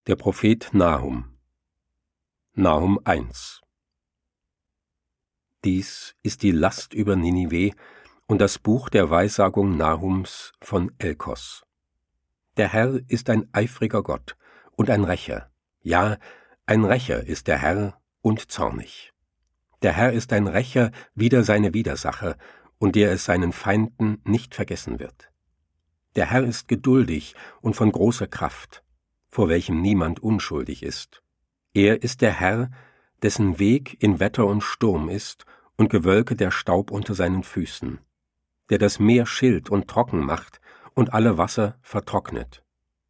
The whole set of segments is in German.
Der Prophet Nahum. Nahum 1. Dies ist die Last über Ninive und das Buch der Weissagung Nahums von Elkos. Der Herr ist ein eifriger Gott und ein Rächer. Ja, ein Rächer ist der Herr und zornig. Der Herr ist ein Rächer wider seine Widersacher, und der es seinen Feinden nicht vergessen wird. Der Herr ist geduldig und von großer Kraft, vor welchem niemand unschuldig ist. Er ist der Herr, dessen Weg in Wetter und Sturm ist und Gewölke der Staub unter seinen Füßen, der das Meer schilt und trocken macht und alle Wasser vertrocknet.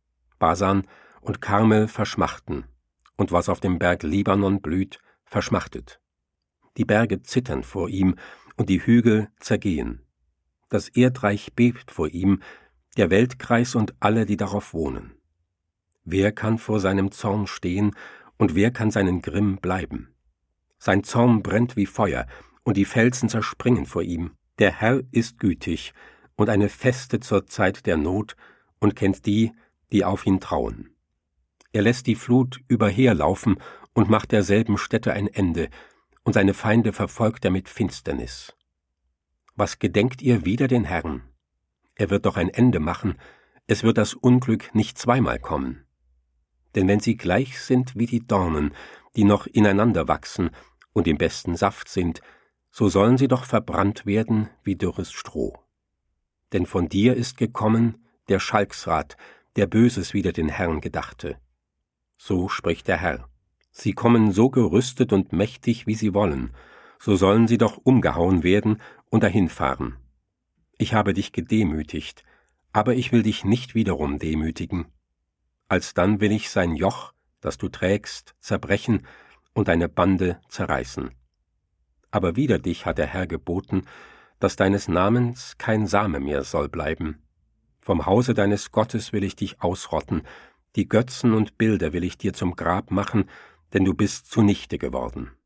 Basan und Karmel verschmachten, und was auf dem Berg Libanon blüht, verschmachtet. Die Berge zittern vor ihm, und die Hügel zergehen. Das Erdreich bebt vor ihm, der Weltkreis und alle, die darauf wohnen. Wer kann vor seinem Zorn stehen, und wer kann seinen Grimm bleiben? Sein Zorn brennt wie Feuer, und die Felsen zerspringen vor ihm. Der Herr ist gütig und eine Feste zur Zeit der Not und kennt die, die auf ihn trauen. Er lässt die Flut überherlaufen und macht derselben Stätte ein Ende, und seine Feinde verfolgt er mit Finsternis. Was gedenkt ihr wider den Herrn? Er wird doch ein Ende machen, es wird das Unglück nicht zweimal kommen. Denn wenn sie gleich sind wie die Dornen, die noch ineinander wachsen und im besten Saft sind, so sollen sie doch verbrannt werden wie dürres Stroh. Denn von dir ist gekommen der Schalksrat, der Böses wider den Herrn gedachte. So spricht der Herr. Sie kommen so gerüstet und mächtig, wie sie wollen, so sollen sie doch umgehauen werden und dahinfahren. Ich habe dich gedemütigt, aber ich will dich nicht wiederum demütigen. Alsdann will ich sein Joch, das du trägst, zerbrechen und deine Bande zerreißen. Aber wider dich hat der Herr geboten, dass deines Namens kein Same mehr soll bleiben. Vom Hause deines Gottes will ich dich ausrotten, die Götzen und Bilder will ich dir zum Grab machen, denn du bist zunichte geworden.